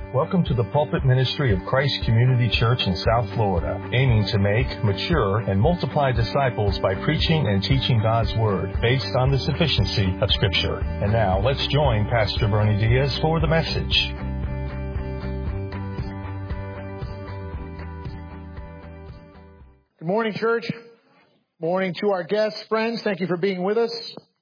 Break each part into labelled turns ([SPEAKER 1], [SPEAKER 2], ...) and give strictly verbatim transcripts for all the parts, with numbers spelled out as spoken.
[SPEAKER 1] Welcome to the pulpit ministry of Christ Community Church in South Florida, aiming to make, mature, and multiply disciples by preaching and teaching God's Word based on the sufficiency of Scripture. And now, let's join Pastor Bernie Diaz for the message.
[SPEAKER 2] Good morning, church. Morning to our guests, friends. Thank you for being with us.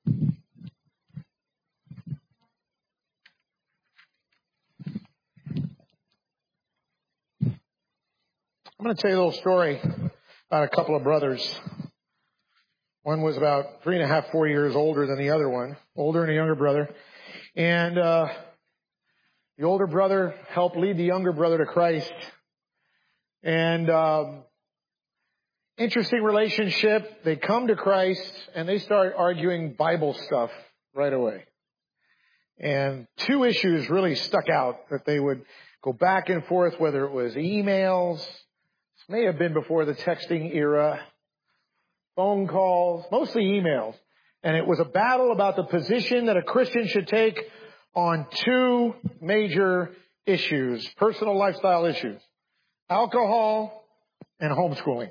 [SPEAKER 2] I'm going to tell you a little story about a couple of brothers. One was about three and a half, four years older than the other one, older and a younger brother. And uh, the older brother helped lead the younger brother to Christ. And um, interesting relationship. They come to Christ and they start arguing Bible stuff right away. And two issues really stuck out that they would go back and forth, whether it was emails, may have been before the texting era, phone calls, mostly emails. And it was a battle about the position that a Christian should take on two major issues, personal lifestyle issues, alcohol and homeschooling.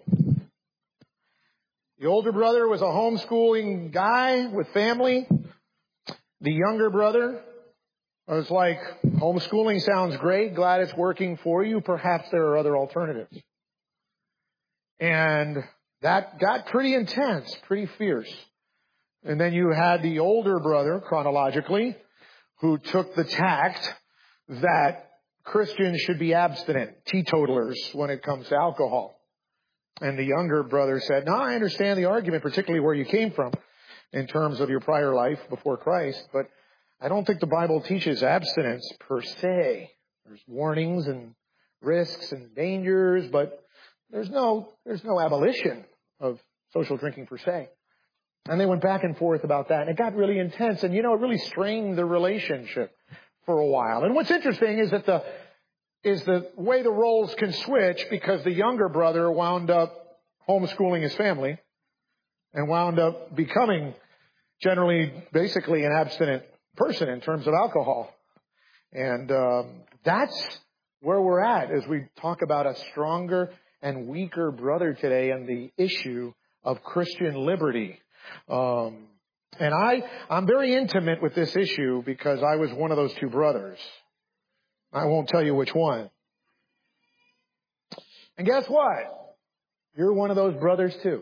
[SPEAKER 2] The older brother was a homeschooling guy with family. The younger brother was like, homeschooling sounds great, glad it's working for you, perhaps there are other alternatives. And that got pretty intense, pretty fierce. And then you had the older brother, chronologically, who took the tact that Christians should be abstinent, teetotalers when it comes to alcohol. And the younger brother said, no, I understand the argument, particularly where you came from in terms of your prior life before Christ, but I don't think the Bible teaches abstinence per se. There's warnings and risks and dangers, but There's no, there's no abolition of social drinking per se. And they went back and forth about that, and it got really intense, and you know, it really strained the relationship for a while. And what's interesting is that the, is the way the roles can switch, because the younger brother wound up homeschooling his family and wound up becoming generally, basically an abstinent person in terms of alcohol. And, um, that's where we're at as we talk about a stronger and weaker brother today and the issue of Christian liberty. Um, and I, I'm very intimate with this issue because I was one of those two brothers. I won't tell you which one. And guess what? You're one of those brothers too.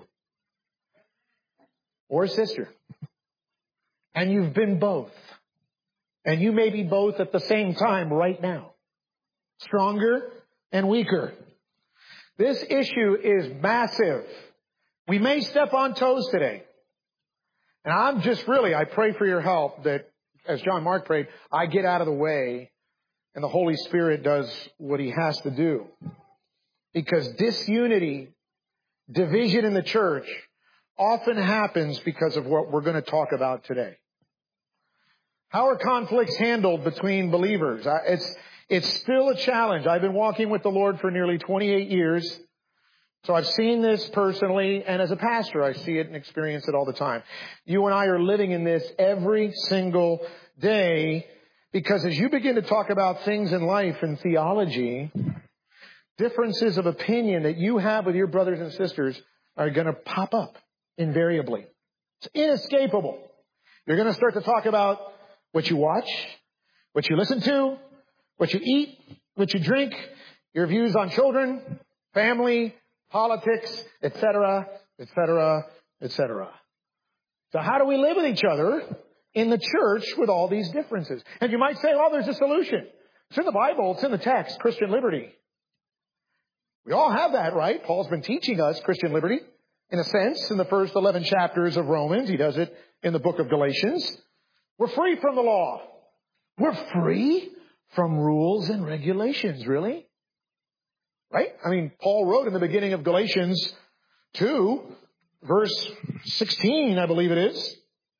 [SPEAKER 2] Or sister. And you've been both. And you may be both at the same time right now. Stronger and weaker. This issue is massive. We may step on toes today. And I'm just really, I pray for your help that, as John Mark prayed, I get out of the way and the Holy Spirit does what He has to do. Because disunity, division in the church often happens because of what we're going to talk about today. How are conflicts handled between believers? It's It's still a challenge. I've been walking with the Lord for nearly twenty-eight years. So I've seen this personally, and as a pastor, I see it and experience it all the time. You and I are living in this every single day, because as you begin to talk about things in life and theology, differences of opinion that you have with your brothers and sisters are going to pop up invariably. It's inescapable. You're going to start to talk about what you watch, what you listen to, what you eat, what you drink, your views on children, family, politics, et cetera, et cetera, et cetera. So how do we live with each other in the church with all these differences? And you might say, oh, there's a solution. It's in the Bible. It's in the text, Christian liberty. We all have that, right? Paul's been teaching us Christian liberty, in a sense, in the first eleven chapters of Romans. He does it in the book of Galatians. We're free from the law. We're free from rules and regulations, really? Right? I mean, Paul wrote in the beginning of Galatians two, verse sixteen, I believe it is.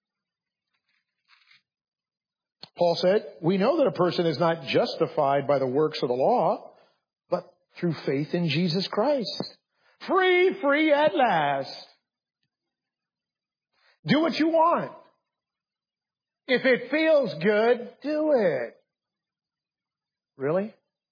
[SPEAKER 2] Paul said, we know that a person is not justified by the works of the law, but through faith in Jesus Christ. Free, free at last. Do what you want. If it feels good, do it. Really?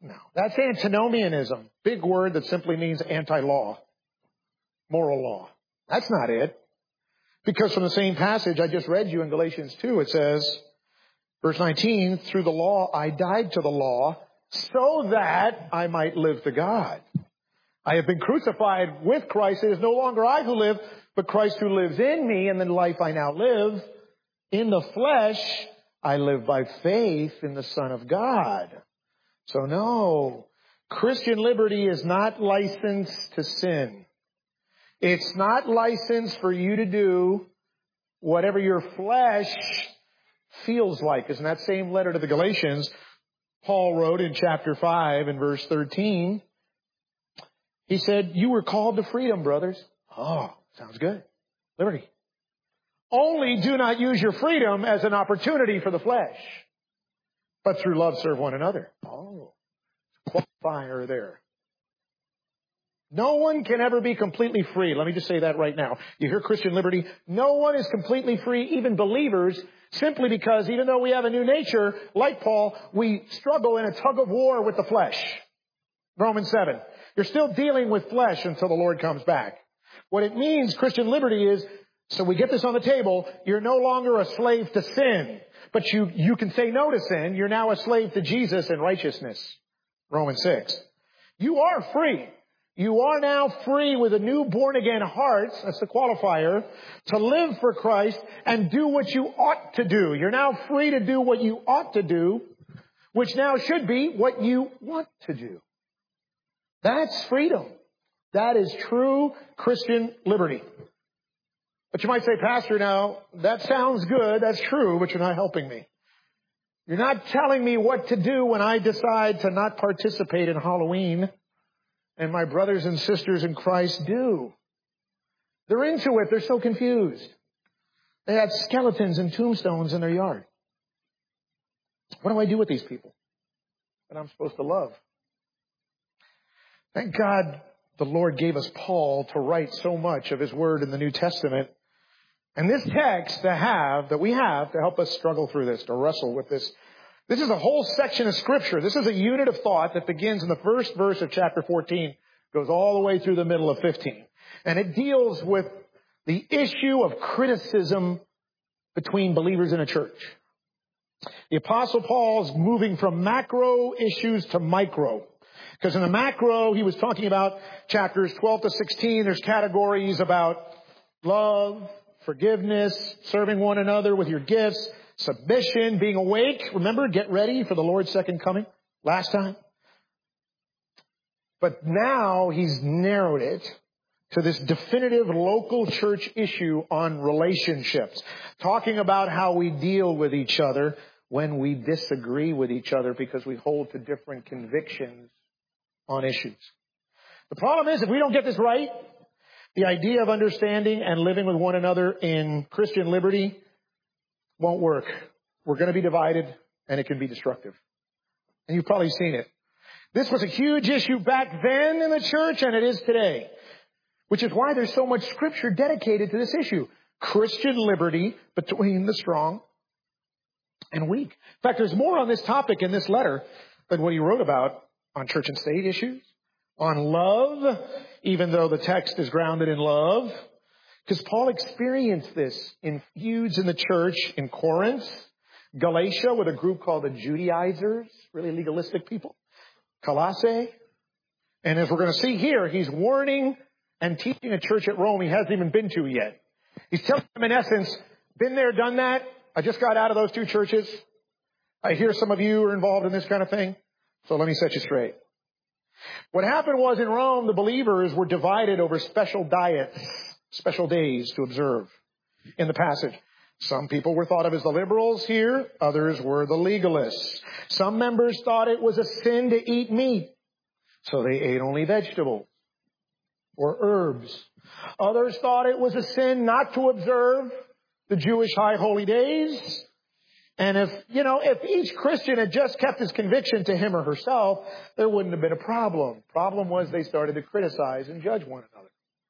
[SPEAKER 2] No. That's antinomianism. Big word that simply means anti-law. Moral law. That's not it. Because from the same passage I just read you in Galatians two, it says, verse nineteen, through the law I died to the law so that I might live to God. I have been crucified with Christ. It is no longer I who live, but Christ who lives in me. And the life I now live in the flesh, I live by faith in the Son of God. So no, Christian liberty is not licensed to sin. It's not licensed for you to do whatever your flesh feels like. As in that same letter to the Galatians, Paul wrote in chapter five and verse thirteen, he said, you were called to freedom, brothers. Oh, sounds good. Liberty. Only do not use your freedom as an opportunity for the flesh, but through love serve one another. Oh, qualifier there. No one can ever be completely free. Let me just say that right now. You hear Christian liberty? No one is completely free, even believers, simply because even though we have a new nature, like Paul, we struggle in a tug of war with the flesh. Romans seven. You're still dealing with flesh until the Lord comes back. What it means, Christian liberty, is, so we get this on the table, you're no longer a slave to sin, but you, you can say no to sin. You're now a slave to Jesus and righteousness. Romans six. You are free. You are now free with a new born-again heart, that's the qualifier, to live for Christ and do what you ought to do. You're now free to do what you ought to do, which now should be what you want to do. That's freedom. That is true Christian liberty. But you might say, Pastor, now, that sounds good, that's true, but you're not helping me. You're not telling me what to do when I decide to not participate in Halloween. And my brothers and sisters in Christ do. They're into it. They're so confused. They have skeletons and tombstones in their yard. What do I do with these people that I'm supposed to love? Thank God the Lord gave us Paul to write so much of His Word in the New Testament. And this text to have, that we have to help us struggle through this, to wrestle with this. This is a whole section of Scripture. This is a unit of thought that begins in the first verse of chapter fourteen, goes all the way through the middle of fifteen. And it deals with the issue of criticism between believers in a church. The Apostle Paul is moving from macro issues to micro. Because in the macro, he was talking about chapters twelve to sixteen. There's categories about love, forgiveness, serving one another with your gifts, submission, being awake. Remember, get ready for the Lord's second coming last time. But now he's narrowed it to this definitive local church issue on relationships. Talking about how we deal with each other when we disagree with each other because we hold to different convictions on issues. The problem is, if we don't get this right, the idea of understanding and living with one another in Christian liberty won't work. We're going to be divided, and it can be destructive. And you've probably seen it. This was a huge issue back then in the church, and it is today. Which is why there's so much Scripture dedicated to this issue. Christian liberty between the strong and weak. In fact, there's more on this topic in this letter than what he wrote about on church and state issues. On love, even though the text is grounded in love. Because Paul experienced this in feuds in the church in Corinth, Galatia with a group called the Judaizers, really legalistic people, Colossae. And as we're going to see here, he's warning and teaching a church at Rome he hasn't even been to yet. He's telling them, in essence, been there, done that. I just got out of those two churches. I hear some of you are involved in this kind of thing. So let me set you straight. What happened was in Rome, the believers were divided over special diets, special days to observe in the passage. Some people were thought of as the liberals here. Others were the legalists. Some members thought it was a sin to eat meat, so they ate only vegetables or herbs. Others thought it was a sin not to observe the Jewish high holy days. And if, you know, if each Christian had just kept his conviction to him or herself, there wouldn't have been a problem. Problem was they started to criticize and judge one another.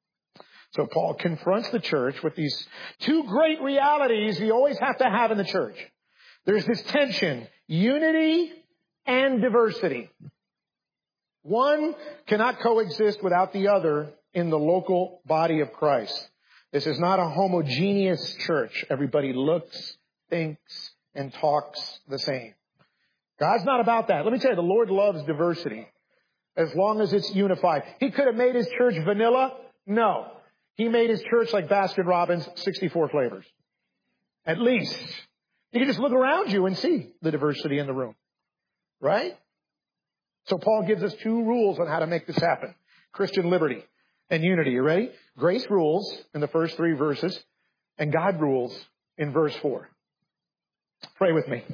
[SPEAKER 2] So Paul confronts the church with these two great realities you always have to have in the church. There's this tension, unity and diversity. One cannot coexist without the other in the local body of Christ. This is not a homogeneous church. Everybody looks, thinks, and talks the same. God's not about that. Let me tell you, the Lord loves diversity as long as it's unified. He could have made His church vanilla. No. He made His church like Baskin Robbins, sixty-four flavors. At least. You can just look around you and see the diversity in the room. Right? So Paul gives us two rules on how to make this happen. Christian liberty and unity. You ready? Grace rules in the first three verses, and God rules in verse four. Pray with me.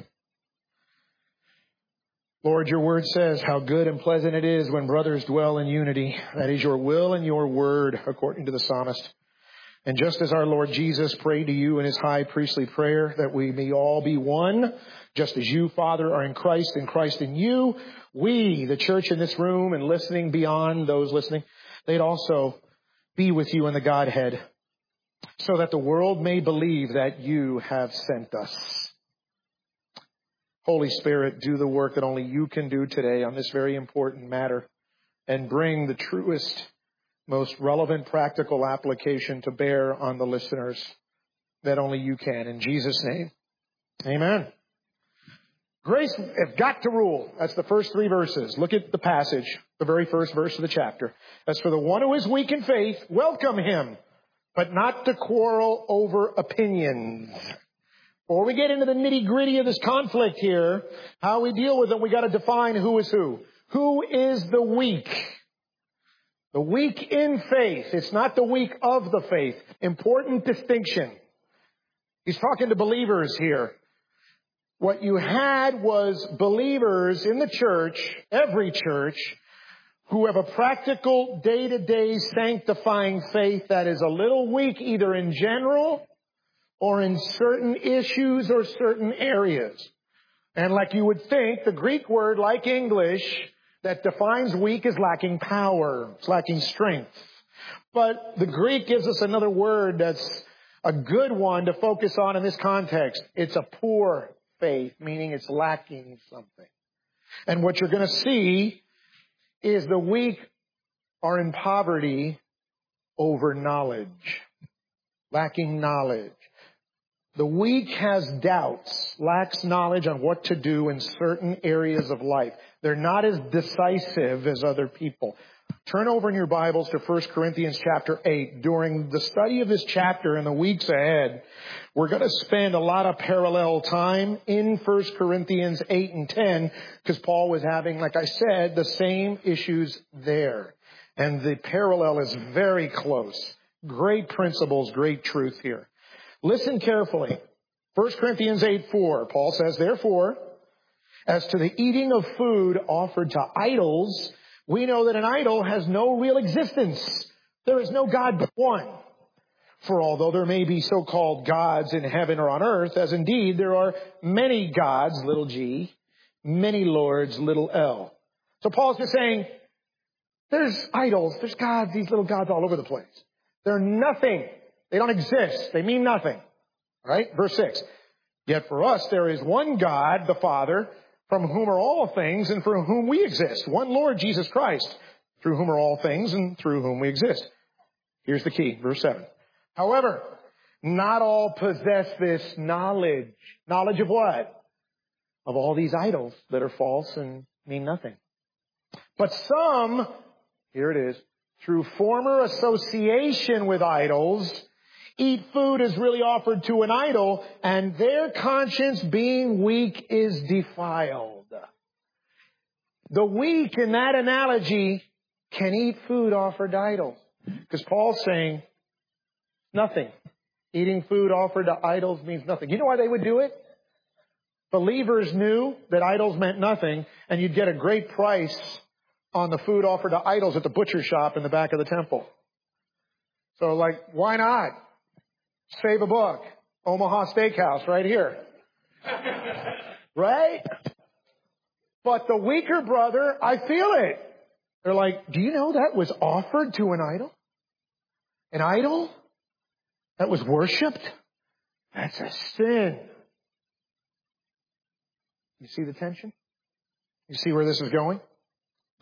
[SPEAKER 2] Lord, your word says how good and pleasant it is when brothers dwell in unity. That is your will and your word, according to the psalmist. And just as our Lord Jesus prayed to you in his high priestly prayer that we may all be one, just as you, Father, are in Christ and Christ in you, we, the church in this room and listening beyond those listening, they'd also be with you in the Godhead, so that the world may believe that you have sent us. Holy Spirit, do the work that only you can do today on this very important matter and bring the truest, most relevant practical application to bear on the listeners that only you can. In Jesus' name, amen. Grace has got to rule. That's the first three verses. Look at the passage, the very first verse of the chapter. As for the one who is weak in faith, welcome him, but not to quarrel over opinions. Before we get into the nitty-gritty of this conflict here, how we deal with it, we got to define who is who. Who is the weak? The weak in faith. It's not the weak of the faith. Important distinction. He's talking to believers here. What you had was believers in the church, every church, who have a practical day-to-day sanctifying faith that is a little weak either in general or in certain issues or certain areas. And like you would think, the Greek word, like English, that defines weak is lacking power. It's lacking strength. But the Greek gives us another word that's a good one to focus on in this context. It's a poor faith, meaning it's lacking something. And what you're going to see is the weak are in poverty over knowledge. Lacking knowledge. The weak has doubts, lacks knowledge on what to do in certain areas of life. They're not as decisive as other people. Turn over in your Bibles to First Corinthians chapter eight. During the study of this chapter in the weeks ahead, we're going to spend a lot of parallel time in First Corinthians eight and ten, because Paul was having, like I said, the same issues there. And the parallel is very close. Great principles, great truth here. Listen carefully. First Corinthians eight four, Paul says, therefore, as to the eating of food offered to idols, we know that an idol has no real existence. There is no God but one. For although there may be so-called gods in heaven or on earth, as indeed there are many gods, little g, many lords, little l. So Paul's just saying, there's idols, there's gods, these little gods all over the place. They're nothing. They don't exist. They mean nothing. Right? Verse six. Yet for us there is one God, the Father, from whom are all things and for whom we exist. One Lord, Jesus Christ, through whom are all things and through whom we exist. Here's the key. Verse seven. However, not all possess this knowledge. Knowledge of what? Of all these idols that are false and mean nothing. But some, here it is, through former association with idols, eat food as really offered to an idol, and their conscience being weak is defiled. The weak in that analogy can eat food offered to idols. Because Paul's saying nothing. Eating food offered to idols means nothing. You know why they would do it? Believers knew that idols meant nothing, and you'd get a great price on the food offered to idols at the butcher shop in the back of the temple. So like, why not? Save a buck. Omaha Steakhouse right here. Right? But the weaker brother, I feel it. They're like, do you know that was offered to an idol? An idol that was worshipped? That's a sin. You see the tension? You see where this is going?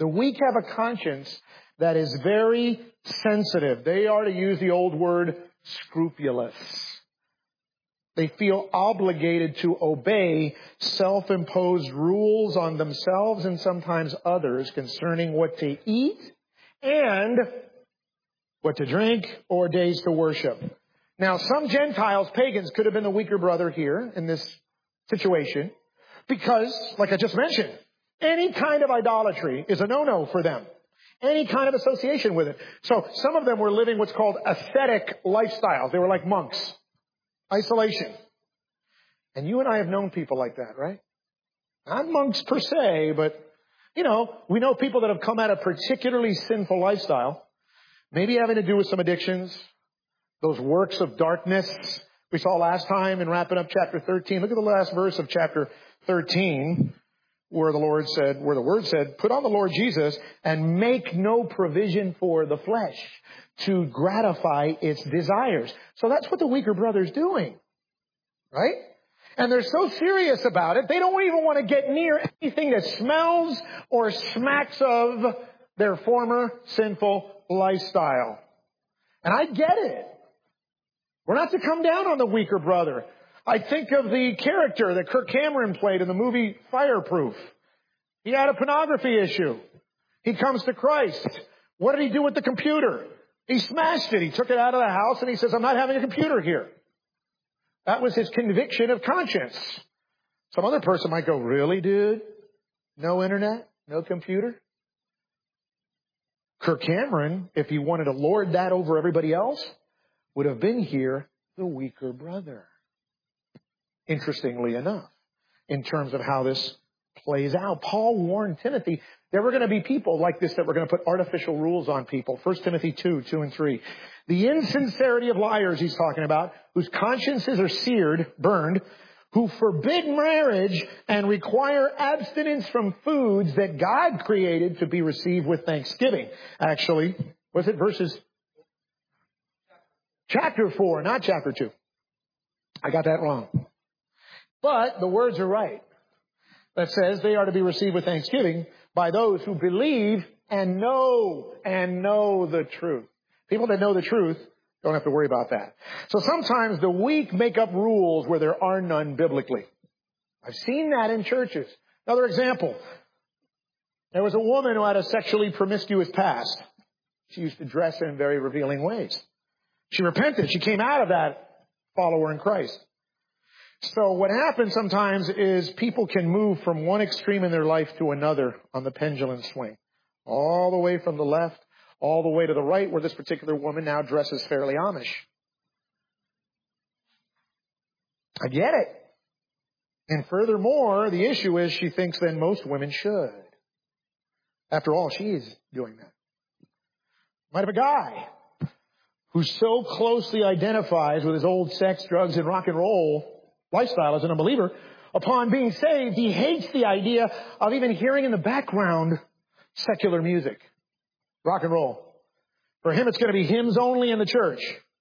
[SPEAKER 2] The weak have a conscience that is very sensitive. They are, to use the old word, scrupulous. They feel obligated to obey self-imposed rules on themselves and sometimes others concerning what to eat and what to drink or days to worship. Now, some Gentiles, pagans, could have been the weaker brother here in this situation because, like I just mentioned, any kind of idolatry is a no-no for them. Any kind of association with it. So some of them were living what's called ascetic lifestyles. They were like monks. Isolation. And you and I have known people like that, right? Not monks per se, but, you know, we know people that have come out of particularly sinful lifestyle. Maybe having to do with some addictions. Those works of darkness we saw last time in wrapping up chapter thirteen. Look at the last verse of chapter thirteen. Where the Lord said, where the Word said, put on the Lord Jesus and make no provision for the flesh to gratify its desires. So that's what the weaker brother's doing. Right? And they're so serious about it, they don't even want to get near anything that smells or smacks of their former sinful lifestyle. And I get it. We're not to come down on the weaker brother. I think of the character that Kirk Cameron played in the movie Fireproof. He had a pornography issue. He comes to Christ. What did he do with the computer? He smashed it. He took it out of the house and he says, I'm not having a computer here. That was his conviction of conscience. Some other person might go, really, dude? No internet? No computer? Kirk Cameron, if he wanted to lord that over everybody else, would have been here the weaker brother. Interestingly enough, in terms of how this plays out, Paul warned Timothy there were going to be people like this that were going to put artificial rules on people. First Timothy two, two and three. The insincerity of liars he's talking about, whose consciences are seared, burned, who forbid marriage and require abstinence from foods that God created to be received with thanksgiving. Actually, was it verses? Chapter four, not chapter two. I got that wrong. But the words are right. That says they are to be received with thanksgiving by those who believe and know and know the truth. People that know the truth don't have to worry about that. So sometimes the weak make up rules where there are none biblically. I've seen that in churches. Another example. There was a woman who had a sexually promiscuous past. She used to dress in very revealing ways. She repented. She came out of that follower in Christ. So what happens sometimes is people can move from one extreme in their life to another on the pendulum swing. All the way from the left, all the way to the right, where this particular woman now dresses fairly Amish. I get it. And furthermore, the issue is she thinks then most women should. After all, she is doing that. Might have a guy who so closely identifies with his old sex, drugs, and rock and roll lifestyle as an unbeliever, upon being saved, he hates the idea of even hearing in the background secular music, rock and roll. For him, it's going to be hymns only in the church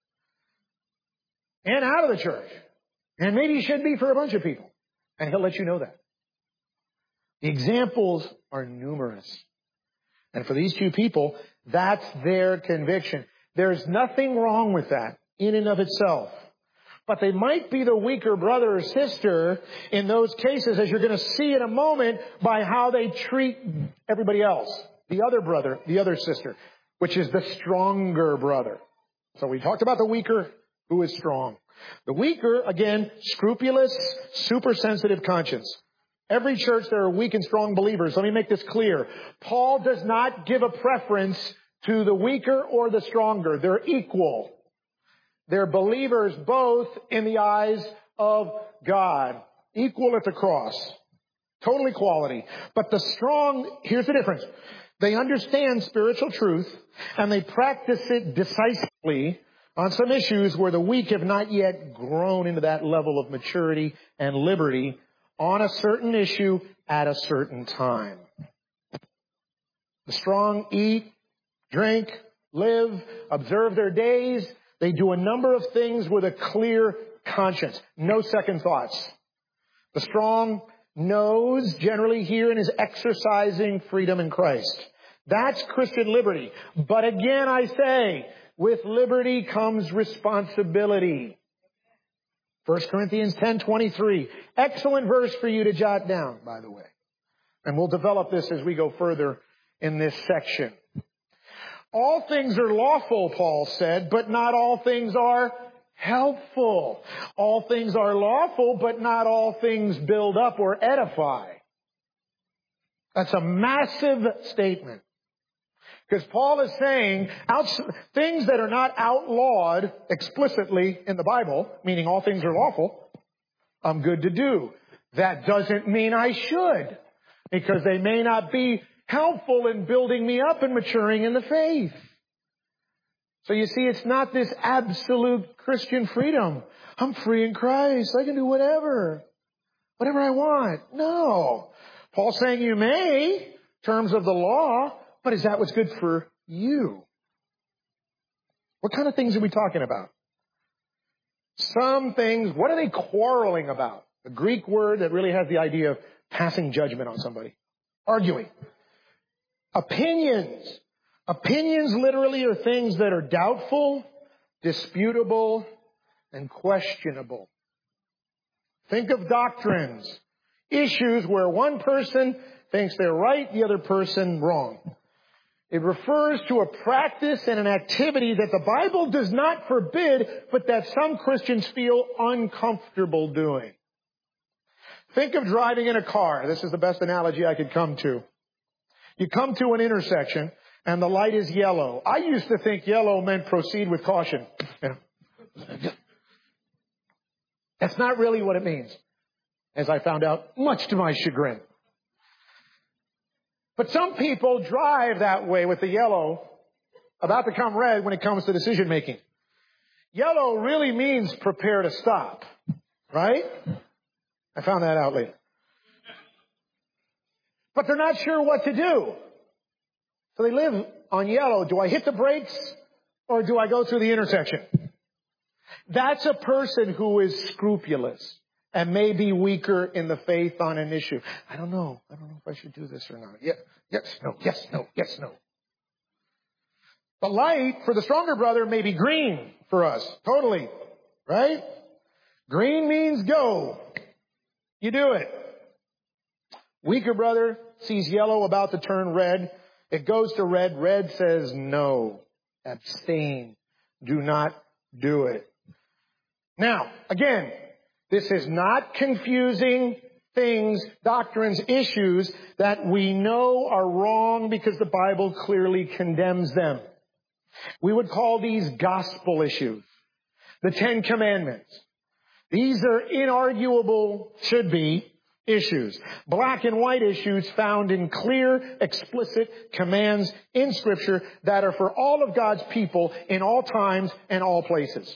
[SPEAKER 2] and out of the church. And maybe it should be for a bunch of people. And he'll let you know that. The examples are numerous. And for these two people, that's their conviction. There's nothing wrong with that in and of itself. But they might be the weaker brother or sister in those cases, as you're going to see in a moment, by how they treat everybody else. The other brother, the other sister, which is the stronger brother. So we talked about the weaker who is strong. The weaker, again, scrupulous, super sensitive conscience. Every church, there are weak and strong believers. Let me make this clear. Paul does not give a preference to the weaker or the stronger. They're equal. They're believers both in the eyes of God. Equal at the cross. Total equality. But the strong, here's the difference. They understand spiritual truth and they practice it decisively on some issues where the weak have not yet grown into that level of maturity and liberty on a certain issue at a certain time. The strong eat, drink, live, observe their days. They do a number of things with a clear conscience. No second thoughts. The strong knows generally here and is exercising freedom in Christ. That's Christian liberty. But again, I say, with liberty comes responsibility. First Corinthians ten twenty-three. Excellent verse for you to jot down, by the way. And we'll develop this as we go further in this section. All things are lawful, Paul said, but not all things are helpful. All things are lawful, but not all things build up or edify. That's a massive statement. Because Paul is saying things that are not outlawed explicitly in the Bible, meaning all things are lawful, I'm good to do. That doesn't mean I should, because they may not be helpful in building me up and maturing in the faith. So you see, it's not this absolute Christian freedom. I'm free in Christ. I can do whatever. Whatever I want. No. Paul's saying you may, in terms of the law, but is that what's good for you? What kind of things are we talking about? Some things, what are they quarreling about? The Greek word that really has the idea of passing judgment on somebody. Arguing. Opinions. Opinions literally are things that are doubtful, disputable, and questionable. Think of doctrines. Issues where one person thinks they're right, the other person wrong. It refers to a practice and an activity that the Bible does not forbid, but that some Christians feel uncomfortable doing. Think of driving in a car. This is the best analogy I could come to. You come to an intersection and the light is yellow. I used to think yellow meant proceed with caution. You know. That's not really what it means, as I found out, much to my chagrin. But some people drive that way with the yellow about to come red when it comes to decision making. Yellow really means prepare to stop, right? I found that out later. But they're not sure what to do. So they live on yellow. Do I hit the brakes or do I go through the intersection? That's a person who is scrupulous and may be weaker in the faith on an issue. I don't know. I don't know if I should do this or not. Yeah, yes, no, yes, no, yes, no. The light for the stronger brother may be green for us. Totally. Right? Green means go. You do it. Weaker brother sees yellow about to turn red. It goes to red. Red says no. Abstain. Do not do it. Now, again, this is not confusing things, doctrines, issues that we know are wrong because the Bible clearly condemns them. We would call these gospel issues. The Ten Commandments. These are inarguable, should be, issues. Black and white issues found in clear, explicit commands in Scripture that are for all of God's people in all times and all places.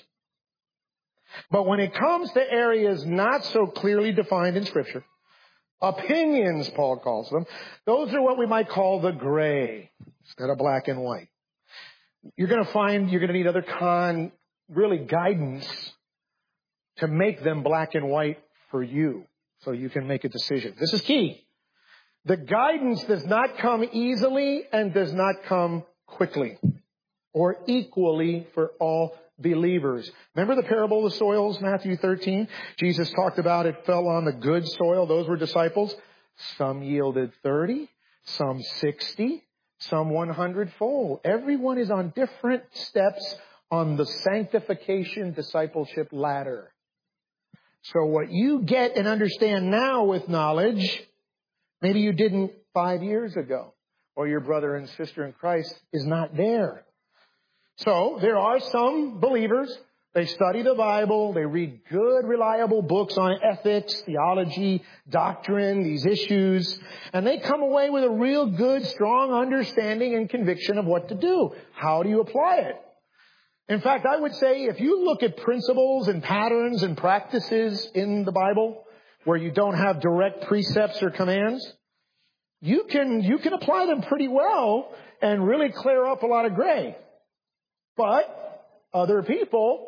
[SPEAKER 2] But when it comes to areas not so clearly defined in Scripture, opinions, Paul calls them, those are what we might call the gray instead of black and white. You're going to find you're going to need other con, really guidance to make them black and white for you so you can make a decision. This is key. The guidance does not come easily and does not come quickly or equally for all believers. Remember the parable of the soils, Matthew thirteen? Jesus talked about it fell on the good soil. Those were disciples. Some yielded thirty, some sixty, some one hundred fold. Everyone is on different steps on the sanctification discipleship ladder. So what you get and understand now with knowledge, maybe you didn't five years ago, or your brother and sister in Christ is not there. So there are some believers, they study the Bible, they read good, reliable books on ethics, theology, doctrine, these issues, and they come away with a real good, strong understanding and conviction of what to do. How do you apply it? In fact, I would say if you look at principles and patterns and practices in the Bible where you don't have direct precepts or commands, you can, you can apply them pretty well and really clear up a lot of gray. But other people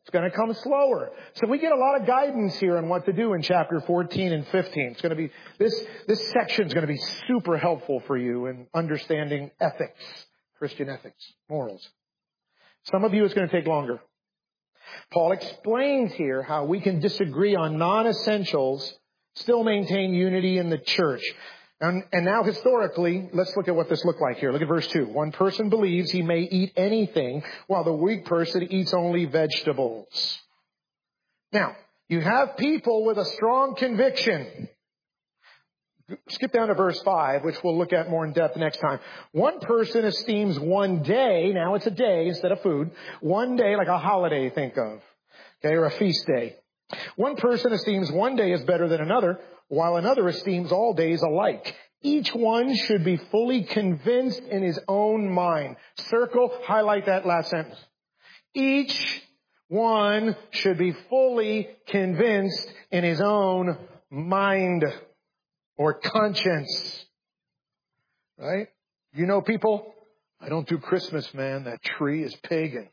[SPEAKER 2] It's going to come slower. So we get a lot of guidance here on what to do in chapter fourteen and fifteen. It's going to be, this, this section is going to be super helpful for you in understanding ethics, Christian ethics, morals. Some of you it's going to take longer. Paul explains here how we can disagree on non-essentials, still maintain unity in the church. And, and now historically, let's look at what this looked like here. Look at verse two. One person believes he may eat anything, while the weak person eats only vegetables. Now, you have people with a strong conviction. Skip down to verse five, which we'll look at more in depth next time. One person esteems one day, now it's a day instead of food, one day like a holiday, think of, okay, or a feast day. One person esteems one day as better than another, while another esteems all days alike. Each one should be fully convinced in his own mind. Circle, highlight that last sentence. Each one should be fully convinced in his own mind or conscience. Right? You know people, I don't do Christmas, man. That tree is pagan.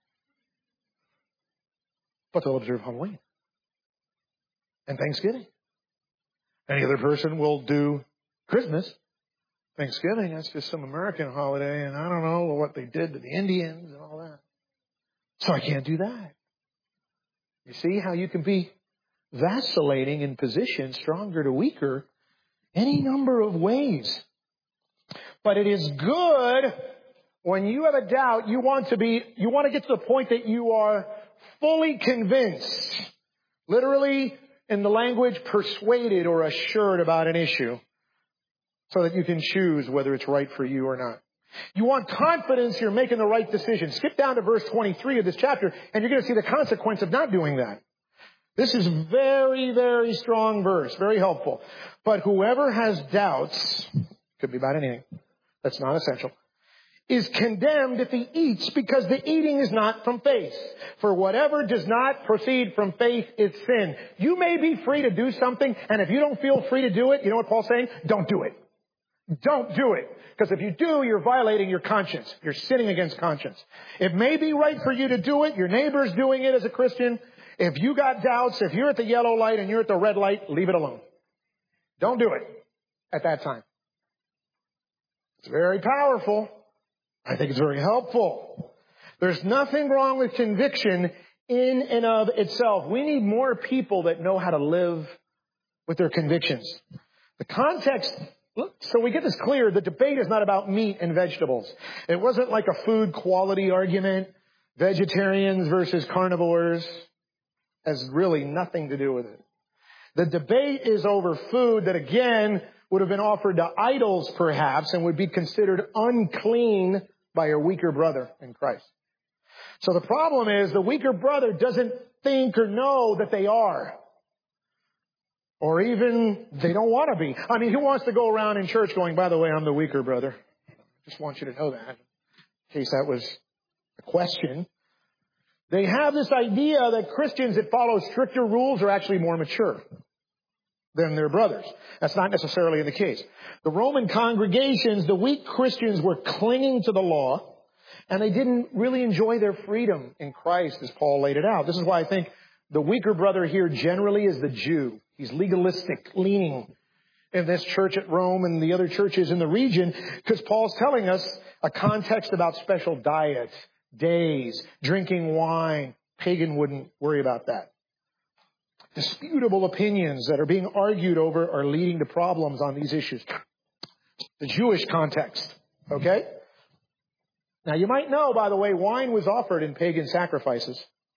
[SPEAKER 2] But they'll observe Halloween and Thanksgiving. Any other person will do Christmas. Thanksgiving, that's just some American holiday, and I don't know what they did to the Indians and all that. So I can't do that. You see how you can be vacillating in position, stronger to weaker, any number of ways. But it is good when you have a doubt, you want to be, you want to get to the point that you are fully convinced. Literally, in the language, persuaded or assured about an issue so that you can choose whether it's right for you or not. You want confidence you're making the right decision. Skip down to verse twenty-three of this chapter and you're going to see the consequence of not doing that. This is very, very strong verse, very helpful. But whoever has doubts, could be about anything, that's not essential, is condemned if he eats because the eating is not from faith. For whatever does not proceed from faith is sin. You may be free to do something, and if you don't feel free to do it, you know what Paul's saying? Don't do it. Don't do it. Because if you do, you're violating your conscience. You're sinning against conscience. It may be right for you to do it. Your neighbor's doing it as a Christian. If you got doubts, if you're at the yellow light and you're at the red light, leave it alone. Don't do it at that time. It's very powerful. I think it's very helpful. There's nothing wrong with conviction in and of itself. We need more people that know how to live with their convictions. The context, so we get this clear, the debate is not about meat and vegetables. It wasn't like a food quality argument. Vegetarians versus carnivores has really nothing to do with it. The debate is over food that, again, would have been offered to idols perhaps and would be considered unclean by your weaker brother in Christ. So the problem is the weaker brother doesn't think or know that they are. Or even they don't want to be. I mean, who wants to go around in church going, by the way, I'm the weaker brother? Just want you to know that, in case that was a question. They have this idea that Christians that follow stricter rules are actually more mature than their brothers. That's not necessarily the case. The Roman congregations, the weak Christians were clinging to the law, and they didn't really enjoy their freedom in Christ as Paul laid it out. This is why I think the weaker brother here generally is the Jew. He's legalistic, leaning in this church at Rome and the other churches in the region, because Paul's telling us a context about special diets, days, drinking wine. Pagan wouldn't worry about that. Disputable opinions that are being argued over are leading to problems on these issues. The Jewish context, okay? Now you might know, by the way, wine was offered in pagan sacrifices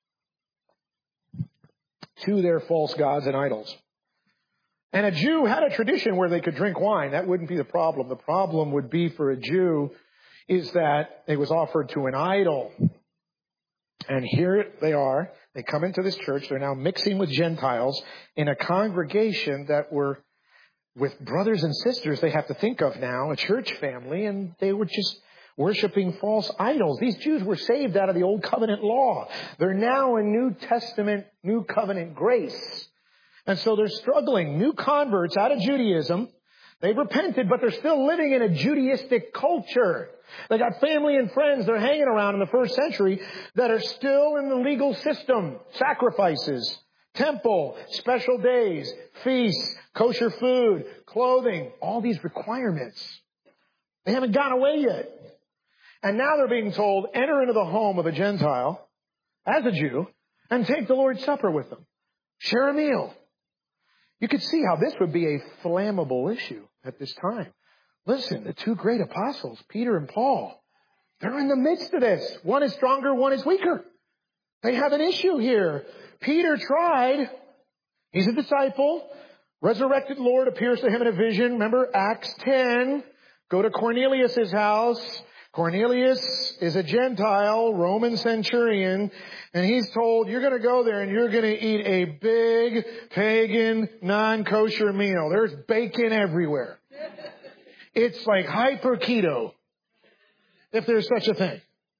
[SPEAKER 2] to their false gods and idols. And a Jew had a tradition where they could drink wine. That wouldn't be the problem. The problem would be for a Jew is that it was offered to an idol. And here they are. They come into this church. They're now mixing with Gentiles in a congregation that were with brothers and sisters they have to think of now, a church family, and they were just worshiping false idols. These Jews were saved out of the Old Covenant law. They're now in New Testament, New Covenant grace. And so they're struggling. New converts out of Judaism. They've repented, but they're still living in a Judaistic culture. They got family and friends they're hanging around in the first century that are still in the legal system. Sacrifices, temple, special days, feasts, kosher food, clothing, all these requirements. They haven't gone away yet. And now they're being told, enter into the home of a Gentile as a Jew and take the Lord's Supper with them. Share a meal. You could see how this would be a flammable issue at this time. Listen, the two great apostles, Peter and Paul, they're in the midst of this. One is stronger, one is weaker. They have an issue here. Peter tried. He's a disciple. Resurrected Lord appears to him in a vision. Remember Acts ten. Go to Cornelius' house. Cornelius is a Gentile, Roman centurion, and he's told, you're going to go there and you're going to eat a big, pagan, non-kosher meal. There's bacon everywhere. It's like hyper keto, if there's such a thing.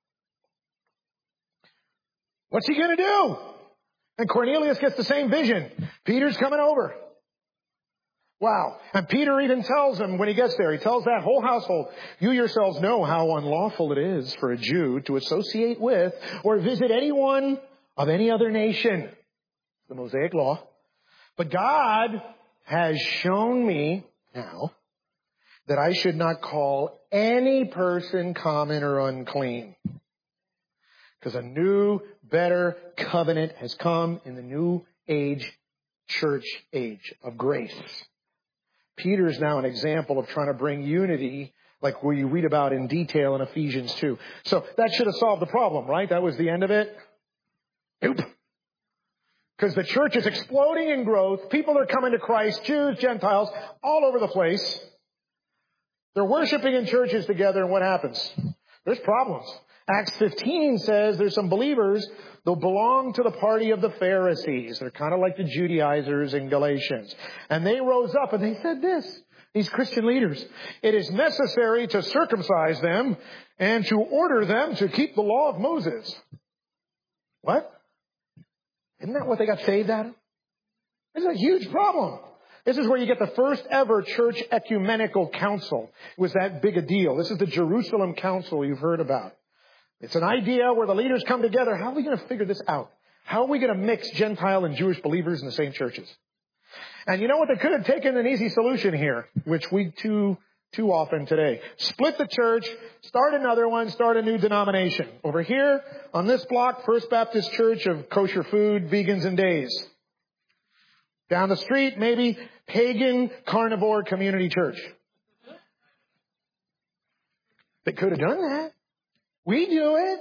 [SPEAKER 2] What's he going to do? And Cornelius gets the same vision. Peter's coming over. Wow. And Peter even tells him when he gets there, he tells that whole household, you yourselves know how unlawful it is for a Jew to associate with or visit anyone of any other nation. The Mosaic Law. But God has shown me now that I should not call any person common or unclean. Because a new, better covenant has come in the new age, church age of grace. Peter is now an example of trying to bring unity, like where you read about in detail in Ephesians two. So that should have solved the problem, right? That was the end of it. Nope. Because the church is exploding in growth. People are coming to Christ, Jews, Gentiles, all over the place. They're worshiping in churches together, and what happens? There's problems. Acts fifteen says there's some believers that belong to the party of the Pharisees. They're kind of like the Judaizers in Galatians. And they rose up and they said this, these Christian leaders, it is necessary to circumcise them and to order them to keep the law of Moses. What? Isn't that what they got saved out of? This is a huge problem. This is where you get the first ever church ecumenical council. It was that big a deal. This is the Jerusalem Council you've heard about. It's an idea where the leaders come together. How are we going to figure this out? How are we going to mix Gentile and Jewish believers in the same churches? And you know what? They could have taken an easy solution here, which we too, too often today. Split the church, start another one, start a new denomination. Over here, on this block, First Baptist Church of Kosher Food, Vegans and Days. Down the street, maybe Pagan Carnivore Community Church. They could have done that. We do it.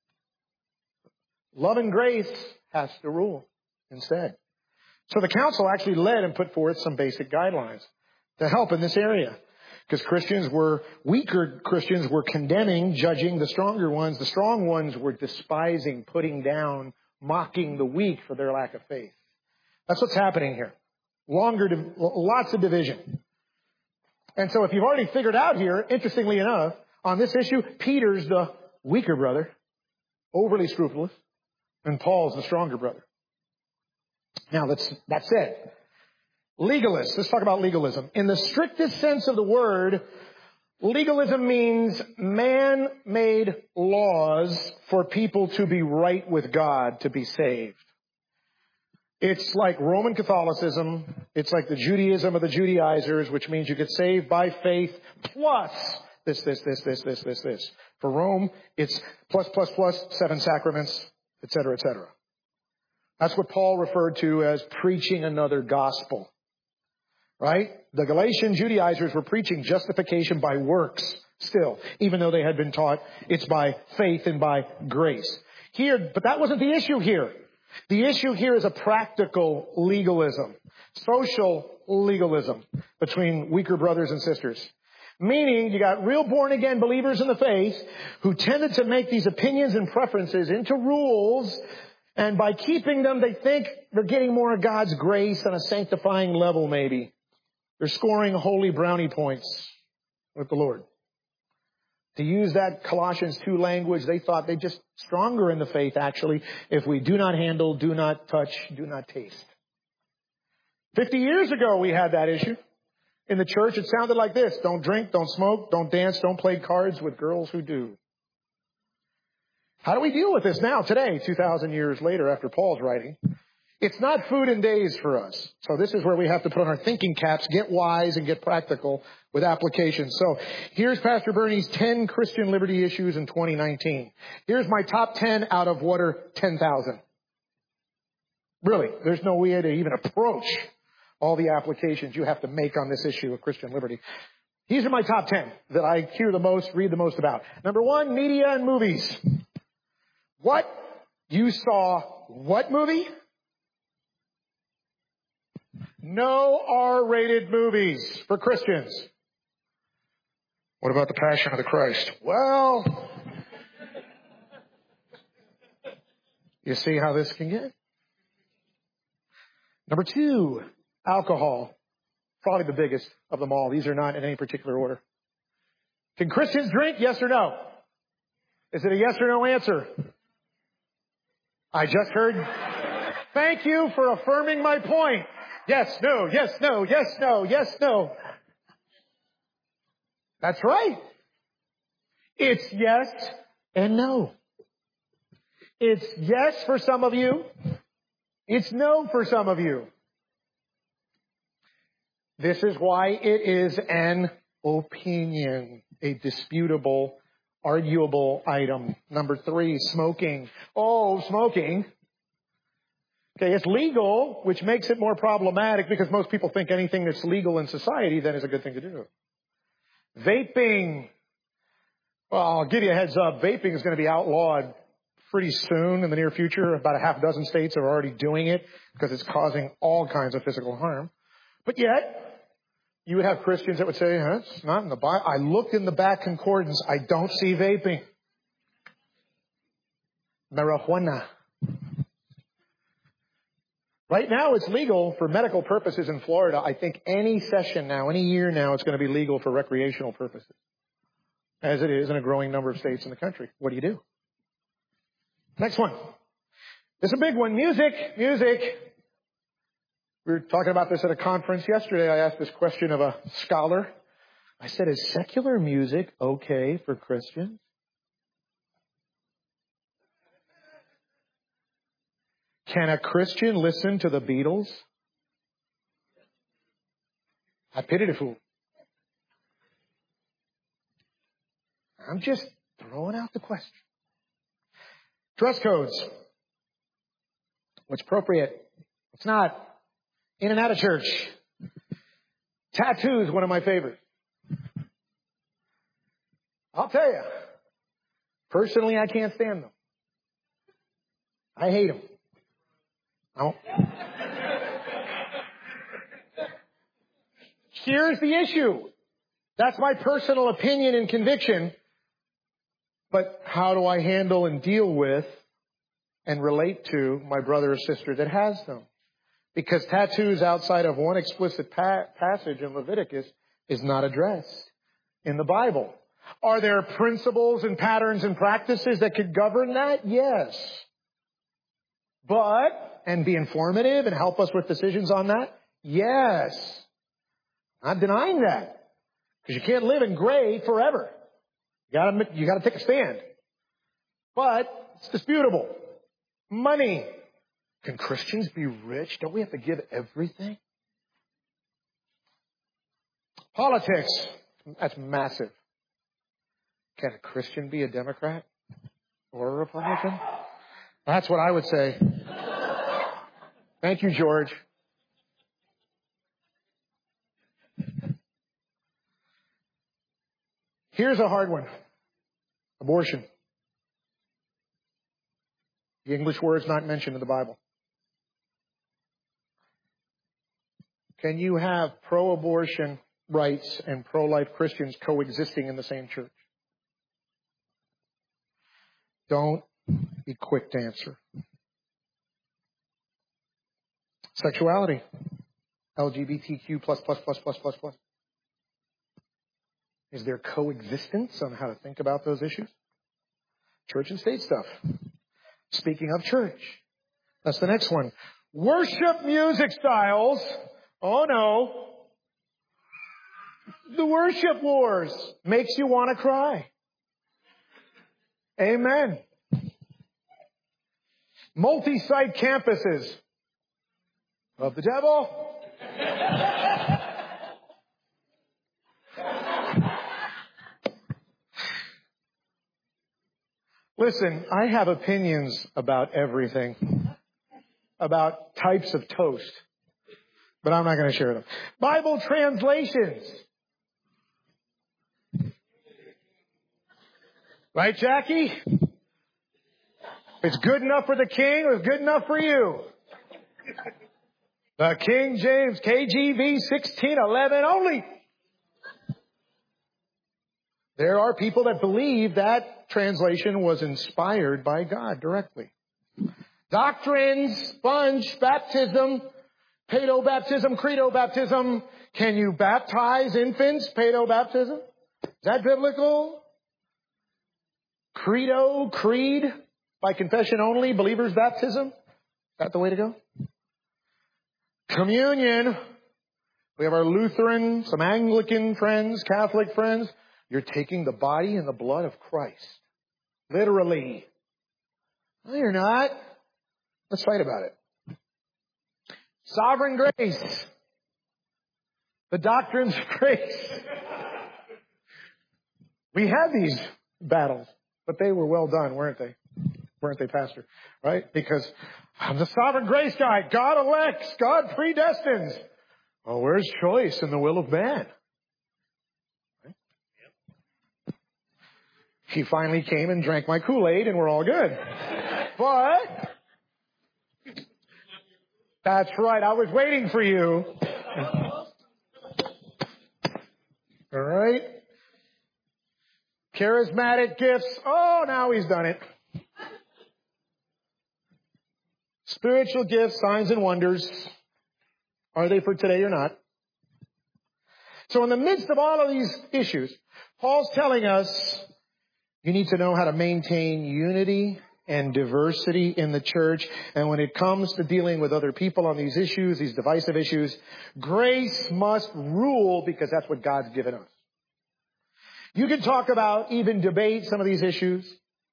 [SPEAKER 2] Love and grace has to rule instead. So the council actually led and put forth some basic guidelines to help in this area. Because Christians were, weaker Christians were condemning, judging the stronger ones. The strong ones were despising, putting down, mocking the weak for their lack of faith. That's what's happening here. Longer, lots of division. And so if you've already figured out here, interestingly enough, on this issue, Peter's the weaker brother, overly scrupulous, and Paul's the stronger brother. Now, that's, that's it. Legalists. Let's talk about legalism. In the strictest sense of the word, legalism means man-made laws for people to be right with God, to be saved. It's like Roman Catholicism. It's like the Judaism of the Judaizers, which means you get saved by faith plus this, this, this, this, this, this, this. For Rome, it's plus, plus, plus, seven sacraments, et cetera, et cetera. That's what Paul referred to as preaching another gospel. Right? The Galatian Judaizers were preaching justification by works still, even though they had been taught it's by faith and by grace. Here, but that wasn't the issue here. The issue here is a practical legalism, social legalism between weaker brothers and sisters. Meaning you got real born-again believers in the faith who tended to make these opinions and preferences into rules, and by keeping them, they think they're getting more of God's grace on a sanctifying level maybe. They're scoring holy brownie points with the Lord. To use that Colossians two language, they thought they're just stronger in the faith, actually, if we do not handle, do not touch, do not taste. Fifty years ago, we had that issue. in the church, it sounded like this. Don't drink, don't smoke, don't dance, don't play cards with girls who do. How do we deal with this now, today, two thousand years later after Paul's writing? It's not food and days for us. So this is where we have to put on our thinking caps, get wise, and get practical with application. So here's Pastor Bernie's ten Christian liberty issues in twenty nineteen. Here's my top ten out of what are ten thousand. Really, there's no way to even approach all the applications you have to make on this issue of Christian liberty. These are my top ten that I hear the most, read the most about. Number one, media and movies. What? You saw what movie? No R-rated movies for Christians. What about the Passion of the Christ? Well, you see how this can get? Number two, alcohol. Probably the biggest of them all. These are not in any particular order. Can Christians drink? Yes or no? Is it a yes or no answer? I just heard. Thank you for affirming my point. Yes, no, yes, no, yes, no, yes, no. That's right. It's yes and no. It's yes for some of you. It's no for some of you. This is why it is an opinion, a disputable, arguable item. Number three, smoking. Oh, smoking. Okay, it's legal, which makes it more problematic because most people think anything that's legal in society then is a good thing to do. Vaping. Well, I'll give you a heads up. Vaping is going to be outlawed pretty soon in the near future. About a half dozen states are already doing it because it's causing all kinds of physical harm. But yet, you would have Christians that would say, huh, it's not in the Bible. I looked in the back concordance. I don't see vaping. Marijuana. Right now, it's legal for medical purposes in Florida. I think any session now, any year now, it's going to be legal for recreational purposes, as it is in a growing number of states in the country. What do you do? Next one. This is a big one. Music. Music. We were talking about this at a conference yesterday. I asked this question of a scholar. I said, is secular music okay for Christians? Can a Christian listen to the Beatles? I pity the fool. I'm just throwing out the question. Dress codes. What's appropriate? What's not? In and out of church. Tattoos, one of my favorites. I'll tell you. Personally, I can't stand them. I hate them. Oh. Here's the issue. That's my personal opinion and conviction. But how do I handle and deal with and relate to my brother or sister that has them? Because tattoos outside of one explicit pa- passage in Leviticus is not addressed in the Bible. Are there principles and patterns and practices that could govern that? Yes. But, and be informative and help us with decisions on that? Yes. I'm denying that. Because you can't live in gray forever. You gotta, you gotta take a stand. But, it's disputable. Money. Can Christians be rich? Don't we have to give everything? Politics. That's massive. Can a Christian be a Democrat or a Republican? That's what I would say. Thank you, George. Here's a hard one. Abortion. The English word's not mentioned in the Bible. Can you have pro-abortion rights and pro-life Christians coexisting in the same church? Don't be quick to answer. Sexuality. L G B T Q plus, plus, plus, plus, plus, plus. Is there coexistence on how to think about those issues? Church and state stuff. Speaking of church. That's the next one. Worship music styles. Oh no. The worship wars makes you want to cry. Amen. Multi-site campuses of the devil. Listen, I have opinions about everything, about types of toast, but I'm not going to share them. Bible translations. Right, Jackie? It's good enough for the king, or it's good enough for you. The King James K J V sixteen eleven only. There are people that believe that translation was inspired by God directly. Doctrines, sponge, baptism, paedo-baptism, credo-baptism. Can you baptize infants? Paedo-baptism? Is that biblical? Credo, creed, by confession only, believer's baptism? Is that the way to go? Communion. We have our Lutheran, some Anglican friends, Catholic friends. You're taking the body and the blood of Christ. Literally. No, you're not. Let's fight about it. Sovereign grace. The doctrines of grace. We had these battles, but they were well done, weren't they? Weren't they, Pastor? Right? Because I'm the sovereign grace guy. God elects. God predestines. Oh, where's choice in the will of man? Right? He finally came and drank my Kool-Aid and we're all good. But that's right. I was waiting for you. All right. Charismatic gifts. Oh, now he's done it. Spiritual gifts, signs and wonders. Are they for today or not? So in the midst of all of these issues, Paul's telling us you need to know how to maintain unity and diversity in the church. And when it comes to dealing with other people on these issues, these divisive issues, grace must rule because that's what God's given us. You can talk about, even debate some of these issues.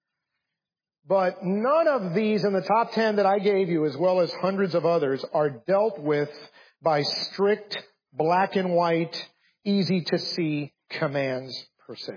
[SPEAKER 2] But none of these in the top ten that I gave you, as well as hundreds of others, are dealt with by strict, black and white, easy to see commands per se.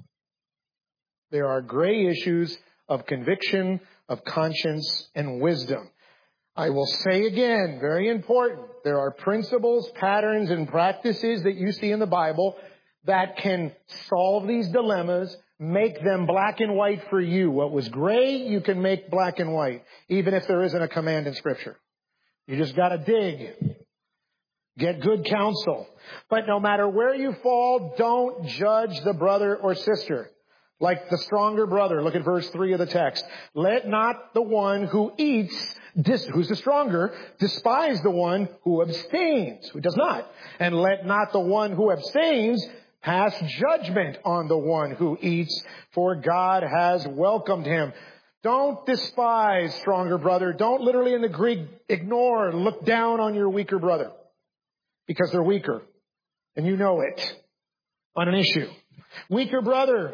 [SPEAKER 2] There are gray issues of conviction, of conscience, and wisdom. I will say again, very important, there are principles, patterns, and practices that you see in the Bible that can solve these dilemmas, make them black and white for you. What was gray, you can make black and white, even if there isn't a command in Scripture. You just gotta dig. Get good counsel. But no matter where you fall, don't judge the brother or sister. Like the stronger brother. Look at verse three of the text. Let not the one who eats, dis, who's the stronger, despise the one who abstains, who does not. And let not the one who abstains pass judgment on the one who eats, for God has welcomed him. Don't despise stronger brother. Don't literally in the Greek ignore, look down on your weaker brother. Because they're weaker. And you know it. On an issue. Weaker brother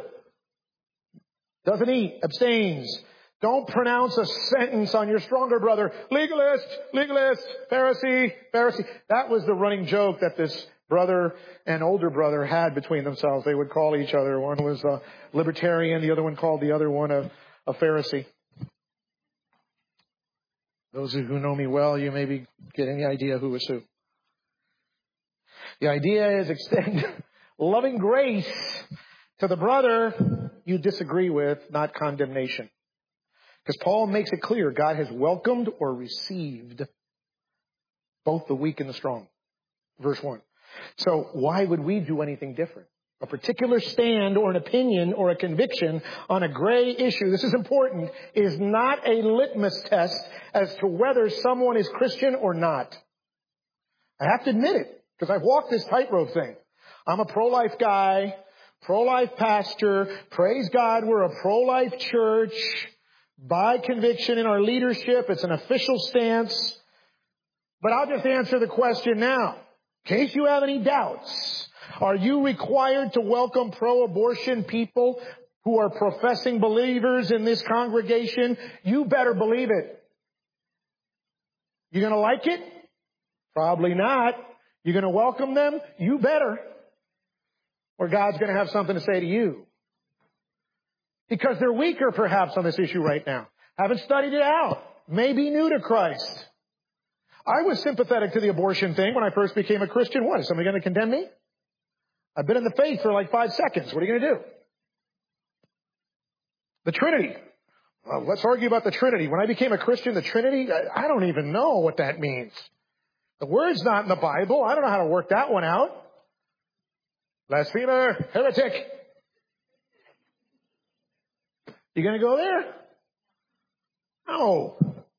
[SPEAKER 2] doesn't eat, abstains. Don't pronounce a sentence on your stronger brother. Legalist, legalist, Pharisee, Pharisee. That was the running joke that this brother and older brother had between themselves. They would call each other. One was a libertarian. The other one called the other one a, a Pharisee. Those who know me well, you may be getting the idea who was who. The idea is extend loving grace to the brother you disagree with, not condemnation. Because Paul makes it clear God has welcomed or received both the weak and the strong. Verse one. So why would we do anything different? A particular stand or an opinion or a conviction on a gray issue, this is important, is not a litmus test as to whether someone is Christian or not. I have to admit it, because I've walked this tightrope thing. I'm a pro-life guy, pro-life pastor. Praise God, we're a pro-life church. By conviction in our leadership, it's an official stance. But I'll just answer the question now. In case you have any doubts, Are you required to welcome pro-abortion people who are professing believers in this congregation? You better believe it. You going to like it? Probably not. You going to welcome them? You better. Or God's going to have something to say to you. Because they're weaker perhaps on this issue right now. Haven't studied it out. May be new to Christ. I was sympathetic to the abortion thing when I first became a Christian. What, is somebody going to condemn me? I've been in the faith for like five seconds. What are you going to do? The Trinity. Well, let's argue about the Trinity. When I became a Christian, the Trinity, I, I don't even know what that means. The word's not in the Bible. I don't know how to work that one out. Blasphemer, heretic. You going to go there? No.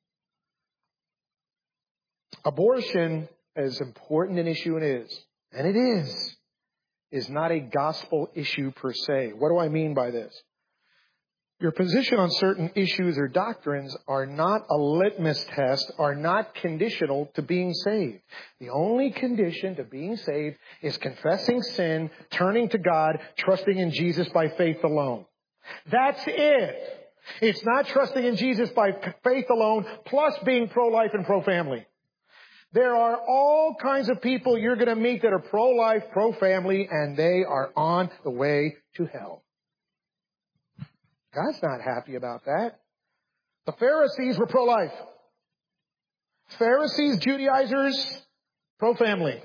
[SPEAKER 2] Abortion, as important an issue it is, and it is, is not a gospel issue per se. What do I mean by this? Your position on certain issues or doctrines are not a litmus test, are not conditional to being saved. The only condition to being saved is confessing sin, turning to God, trusting in Jesus by faith alone. That's it. It's not trusting in Jesus by faith alone, plus being pro-life and pro-family. There are all kinds of people you're going to meet that are pro-life, pro-family, and they are on the way to hell. God's not happy about that. The Pharisees were pro-life. Pharisees, Judaizers, pro-family.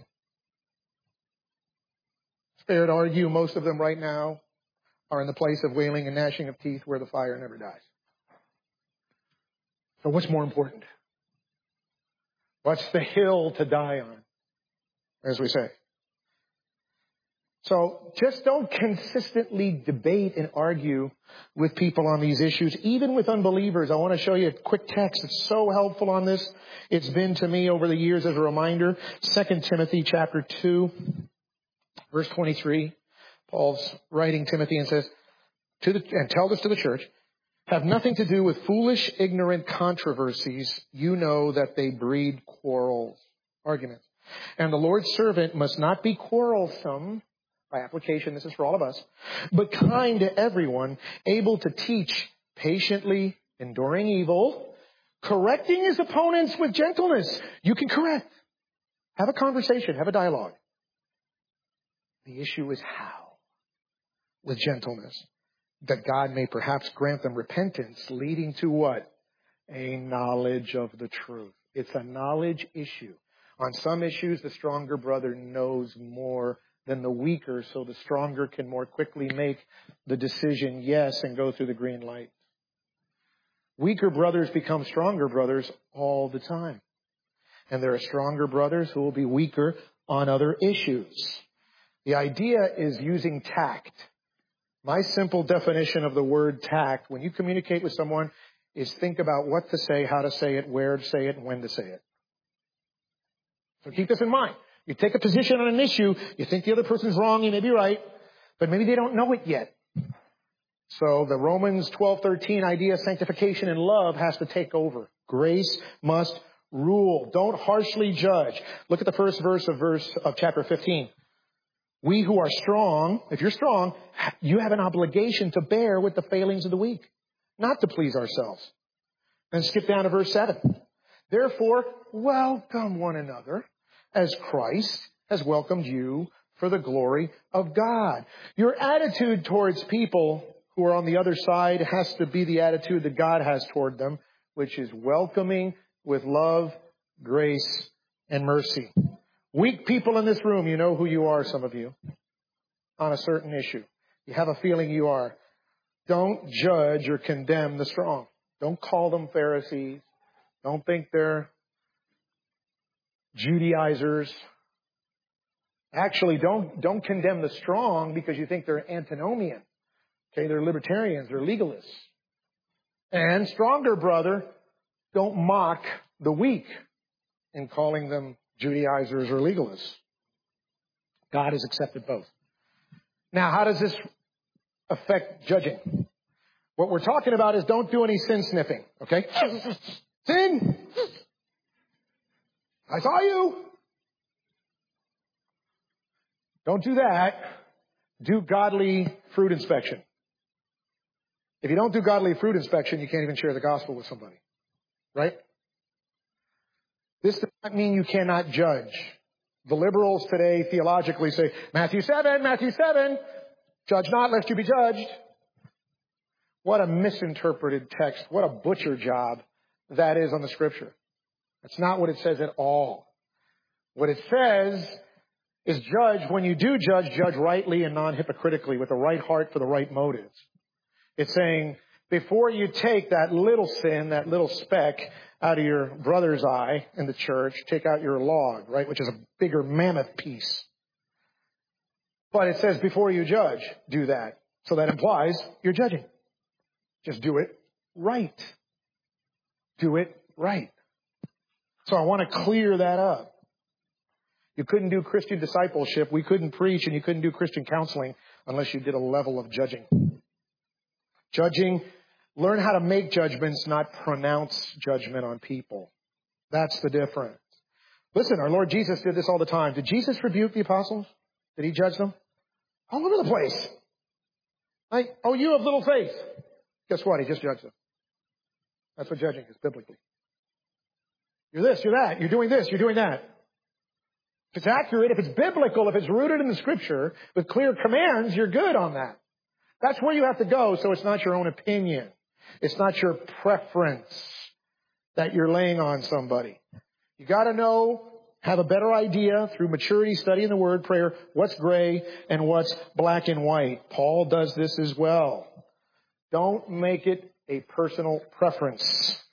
[SPEAKER 2] It's fair to argue most of them right now are in the place of wailing and gnashing of teeth where the fire never dies. So what's more important? What's the hill to die on, as we say? So just don't consistently debate and argue with people on these issues, even with unbelievers. I want to show you a quick text that's so helpful on this. It's been to me over the years as a reminder. Second Timothy chapter two, verse twenty-three. Paul's writing Timothy and says, to the, and tell this to the church, have nothing to do with foolish, ignorant controversies. You know that they breed quarrels, arguments. And the Lord's servant must not be quarrelsome. By application, this is for all of us, but kind to everyone, able to teach, patiently enduring evil, correcting his opponents with gentleness. You can correct. Have a conversation. Have a dialogue. The issue is how? With gentleness. That God may perhaps grant them repentance, leading to what? A knowledge of the truth. It's a knowledge issue. On some issues, the stronger brother knows more than the weaker, so the stronger can more quickly make the decision yes and go through the green light. Weaker brothers become stronger brothers all the time. And there are stronger brothers who will be weaker on other issues. The idea is using tact. My simple definition of the word tact, when you communicate with someone, is think about what to say, how to say it, where to say it, and when to say it. So keep this in mind. You take a position on an issue, you think the other person's wrong, you may be right, but maybe they don't know it yet. So the Romans twelve thirteen idea of sanctification and love has to take over. Grace must rule. Don't harshly judge. Look at the first verse of verse of chapter fifteen. We who are strong, if you're strong, you have an obligation to bear with the failings of the weak, not to please ourselves. And skip down to verse seven. Therefore, welcome one another as Christ has welcomed you for the glory of God. Your attitude towards people who are on the other side has to be the attitude that God has toward them, which is welcoming with love, grace, and mercy. Weak people in this room, you know who you are, some of you, on a certain issue. You have a feeling you are. Don't judge or condemn the strong. Don't call them Pharisees. Don't think they're Judaizers. Actually, don't, don't condemn the strong because you think they're antinomian. Okay, they're libertarians, they're legalists. And stronger brother, don't mock the weak in calling them Judaizers or legalists. God has accepted both. Now, how does this affect judging? What we're talking about is don't do any sin sniffing, okay? Sin! I saw you! Don't do that. Do godly fruit inspection. If you don't do godly fruit inspection, you can't even share the gospel with somebody. Right? This does not mean you cannot judge. The liberals today theologically say, Matthew seven, Matthew seven, judge not lest you be judged. What a misinterpreted text. What a butcher job that is on the Scripture. That's not what it says at all. What it says is judge. When you do judge, judge rightly and non-hypocritically with the right heart for the right motives. It's saying, before you take that little sin, that little speck out of your brother's eye in the church, take out your log, right, which is a bigger mammoth piece. But it says before you judge, do that. So that implies you're judging. Just do it right. Do it right. So I want to clear that up. You couldn't do Christian discipleship. We couldn't preach, and you couldn't do Christian counseling unless you did a level of judging. Judging, learn how to make judgments, not pronounce judgment on people. That's the difference. Listen, our Lord Jesus did this all the time. Did Jesus rebuke the apostles? Did he judge them? All over the place. Like, oh, you have little faith. Guess what? He just judged them. That's what judging is biblically. You're this, you're that, you're doing this, you're doing that. If it's accurate, if it's biblical, if it's rooted in the Scripture with clear commands, you're good on that. That's where you have to go, so it's not your own opinion. It's not your preference that you're laying on somebody. You got to know, have a better idea through maturity, studying the Word, prayer, what's gray and what's black and white. Paul does this as well. Don't make it a personal preference.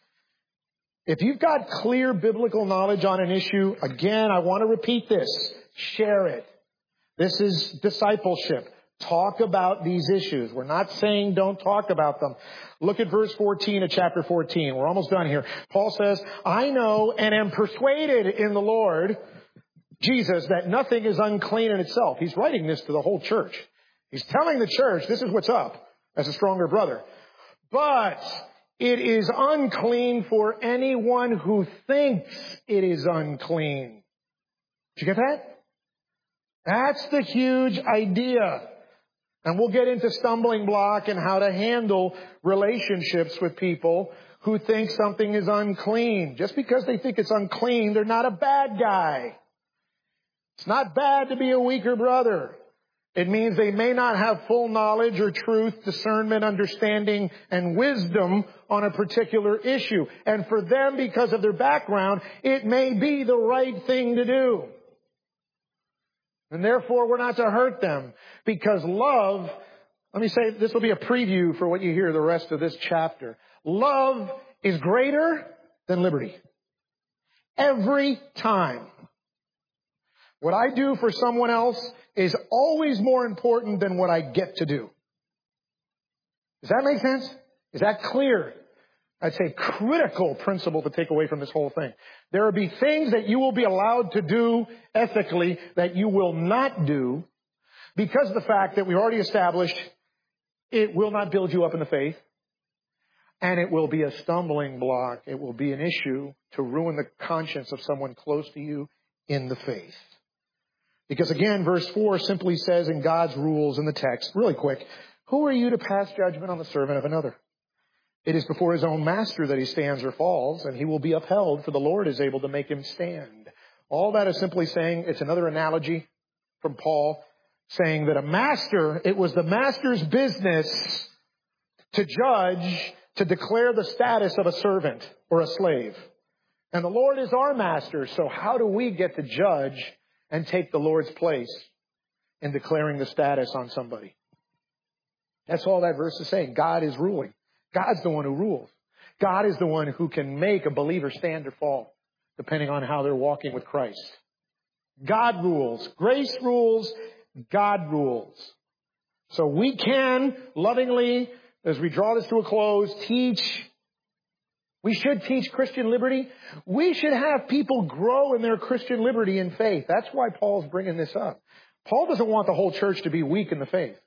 [SPEAKER 2] If you've got clear biblical knowledge on an issue, again, I want to repeat this. Share it. This is discipleship. Talk about these issues. We're not saying don't talk about them. Look at verse fourteen of chapter fourteen. We're almost done here. Paul says, I know and am persuaded in the Lord Jesus that nothing is unclean in itself. He's writing this to the whole church. He's telling the church, this is what's up as a stronger brother. But it is unclean for anyone who thinks it is unclean. Did you get that? That's the huge idea. And we'll get into stumbling block and how to handle relationships with people who think something is unclean. Just because they think it's unclean, they're not a bad guy. It's not bad to be a weaker brother. It means they may not have full knowledge or truth, discernment, understanding, and wisdom on a particular issue. And for them, because of their background, it may be the right thing to do. And therefore, we're not to hurt them. Because love, let me say, this will be a preview for what you hear the rest of this chapter. Love is greater than liberty. Every time. What I do for someone else is always more important than what I get to do. Does that make sense? Is that clear? I'd say critical principle to take away from this whole thing. There will be things that you will be allowed to do ethically that you will not do because of the fact that we already established it will not build you up in the faith, and it will be a stumbling block. It will be an issue to ruin the conscience of someone close to you in the faith. Because again, verse four simply says in God's rules in the text, really quick, who are you to pass judgment on the servant of another? It is before his own master that he stands or falls, and he will be upheld, for the Lord is able to make him stand. All that is simply saying, it's another analogy from Paul, saying that a master, it was the master's business to judge, to declare the status of a servant or a slave. And the Lord is our master, so how do we get to judge and take the Lord's place in declaring the status on somebody? That's all that verse is saying. God is ruling. God's the one who rules. God is the one who can make a believer stand or fall, depending on how they're walking with Christ. God rules. Grace rules. God rules. So we can lovingly, as we draw this to a close, teach. We should teach Christian liberty. We should have people grow in their Christian liberty in faith. That's why Paul's bringing this up. Paul doesn't want the whole church to be weak in the faith.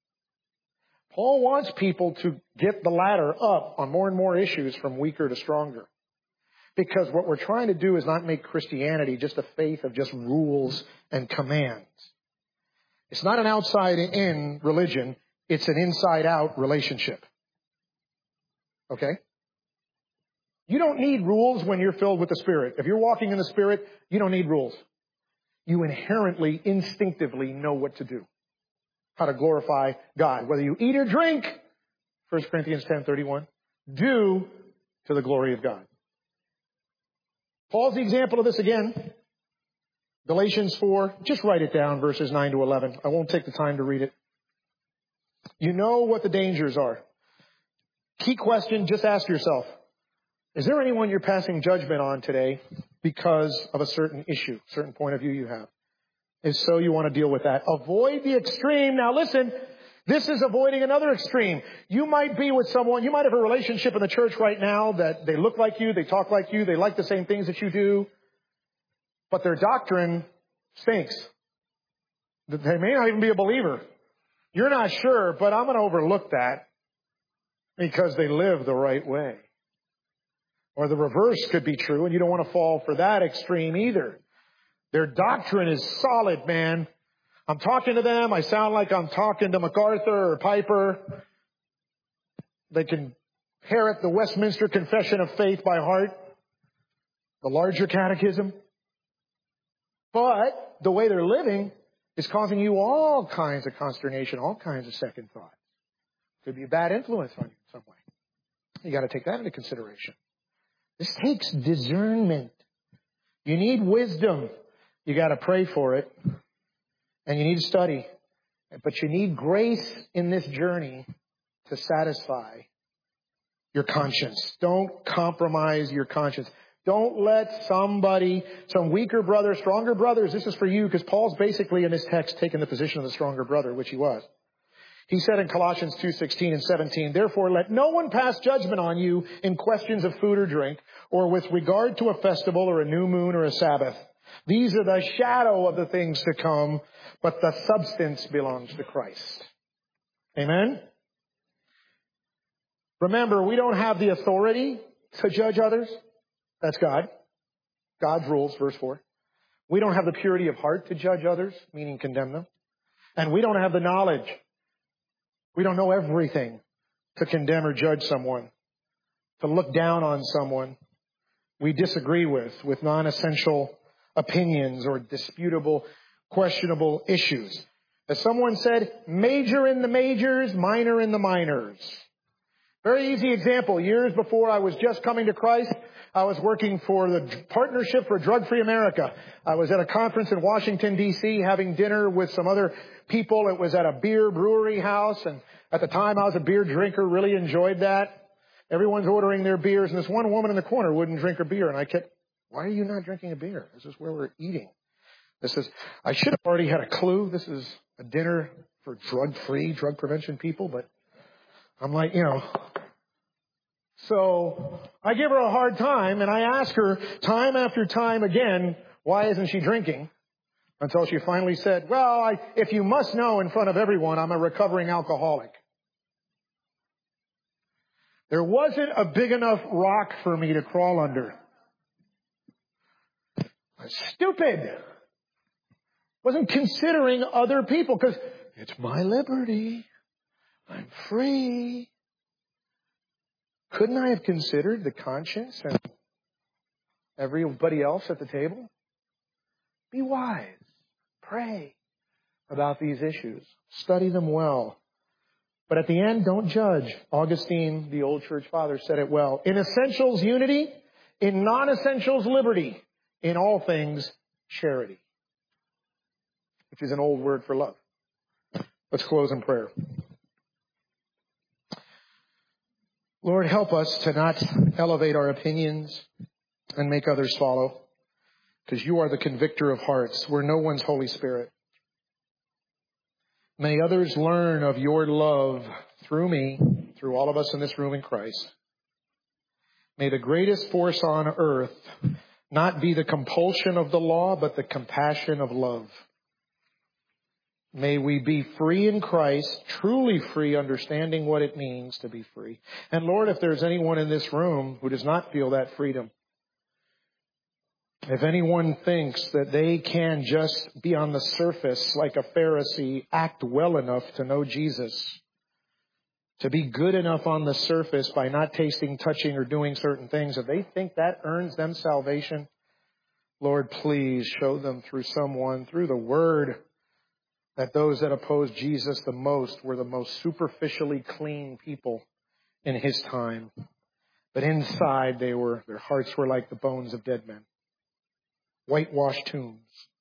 [SPEAKER 2] Paul wants people to get the ladder up on more and more issues from weaker to stronger. Because what we're trying to do is not make Christianity just a faith of just rules and commands. It's not an outside-in religion. It's an inside-out relationship. Okay? You don't need rules when you're filled with the Spirit. If you're walking in the Spirit, you don't need rules. You inherently, instinctively know what to do. How to glorify God. Whether you eat or drink, First Corinthians ten thirty-one, do to the glory of God. Paul's the example of this again. Galatians four, just write it down, verses nine to eleven. I won't take the time to read it. You know what the dangers are. Key question, just ask yourself, is there anyone you're passing judgment on today because of a certain issue, certain point of view you have? If so, you want to deal with that. Avoid the extreme. Now listen, this is avoiding another extreme. You might be with someone, you might have a relationship in the church right now that they look like you, they talk like you, they like the same things that you do, but their doctrine stinks. They may not even be a believer. You're not sure, but I'm going to overlook that because they live the right way. Or the reverse could be true, and you don't want to fall for that extreme either. Their doctrine is solid, man. I'm talking to them. I sound like I'm talking to MacArthur or Piper. They can parrot the Westminster Confession of Faith by heart, the larger catechism. But the way they're living is causing you all kinds of consternation, all kinds of second thoughts. Could be a bad influence on you in some way. You got to take that into consideration. This takes discernment. You need wisdom. You got to pray for it. And you need to study. But you need grace in this journey to satisfy your conscience. Don't compromise your conscience. Don't let somebody, some weaker brother, stronger brothers, this is for you because Paul's basically in this text taking the position of the stronger brother, which he was. He said in Colossians two sixteen and seventeen, therefore let no one pass judgment on you in questions of food or drink, or with regard to a festival or a new moon or a Sabbath. These are the shadow of the things to come, but the substance belongs to Christ. Amen? Remember, we don't have the authority to judge others. That's God. God's rules, verse four. We don't have the purity of heart to judge others, meaning condemn them. And we don't have the knowledge. We don't know everything to condemn or judge someone, to look down on someone we disagree with, with non-essential opinions or disputable, questionable issues. As someone said, major in the majors, minor in the minors. Very easy example. Years before I was just coming to Christ, I was working for the Partnership for Drug-Free America. I was at a conference in Washington, D C, having dinner with some other people. It was at a beer brewery house, and at the time I was a beer drinker, really enjoyed that. Everyone's ordering their beers, and this one woman in the corner wouldn't drink her beer, and I kept, why are you not drinking a beer? This is where we're eating. This is, I should have already had a clue. This is a dinner for drug-free, drug prevention people, but I'm like, you know. So I give her a hard time, and I ask her time after time again, why isn't she drinking? Until she finally said, well, I, if you must know in front of everyone, I'm a recovering alcoholic. There wasn't a big enough rock for me to crawl under. Stupid. Wasn't considering other people because it's my liberty. I'm free. Couldn't I have considered the conscience and everybody else at the table? Be wise. Pray about these issues. Study them well. But at the end, don't judge. Augustine, the old church father, said it well. In essentials, unity. In non-essentials, liberty. In all things, charity. Which is an old word for love. Let's close in prayer. Lord, help us to not elevate our opinions and make others follow. Because you are the convictor of hearts. We're no one's Holy Spirit. May others learn of your love through me, through all of us in this room in Christ. May the greatest force on earth not be the compulsion of the law, but the compassion of love. May we be free in Christ, truly free, understanding what it means to be free. And Lord, if there's anyone in this room who does not feel that freedom, If anyone thinks that they can just be on the surface like a Pharisee, act well enough to know Jesus, to be good enough on the surface by not tasting, touching, or doing certain things, if they think that earns them salvation, Lord, please show them through someone, through the Word, that those that opposed Jesus the most were the most superficially clean people in His time. But inside they were, their hearts were like the bones of dead men. Whitewashed tombs.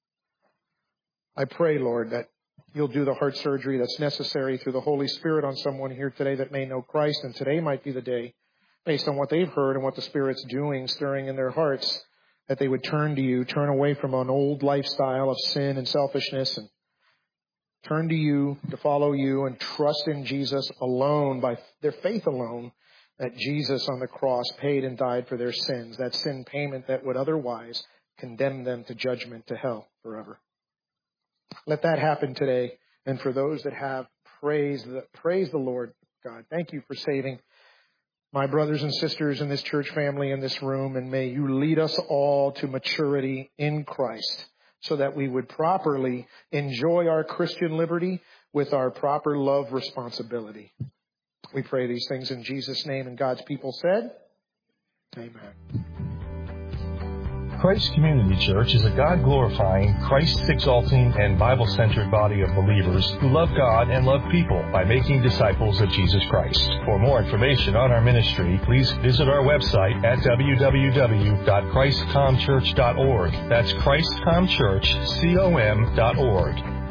[SPEAKER 2] I pray, Lord, that You'll do the heart surgery that's necessary through the Holy Spirit on someone here today that may know Christ, and today might be the day, based on what they've heard and what the Spirit's doing, stirring in their hearts, that they would turn to You, turn away from an old lifestyle of sin and selfishness, and turn to You, to follow You, and trust in Jesus alone, by their faith alone, that Jesus on the cross paid and died for their sins, that sin payment that would otherwise condemn them to judgment, to hell forever. Let that happen today. And for those that have, praise the, praise the Lord, God. Thank You for saving my brothers and sisters in this church family in this room. And may You lead us all to maturity in Christ so that we would properly enjoy our Christian liberty with our proper love responsibility. We pray these things in Jesus' name. And God's people said, amen.
[SPEAKER 1] Christ Community Church is a God-glorifying, Christ-exalting, and Bible-centered body of believers who love God and love people by making disciples of Jesus Christ. For more information on our ministry, please visit our website at w w w dot christ com church dot org. That's christ com church com dot org.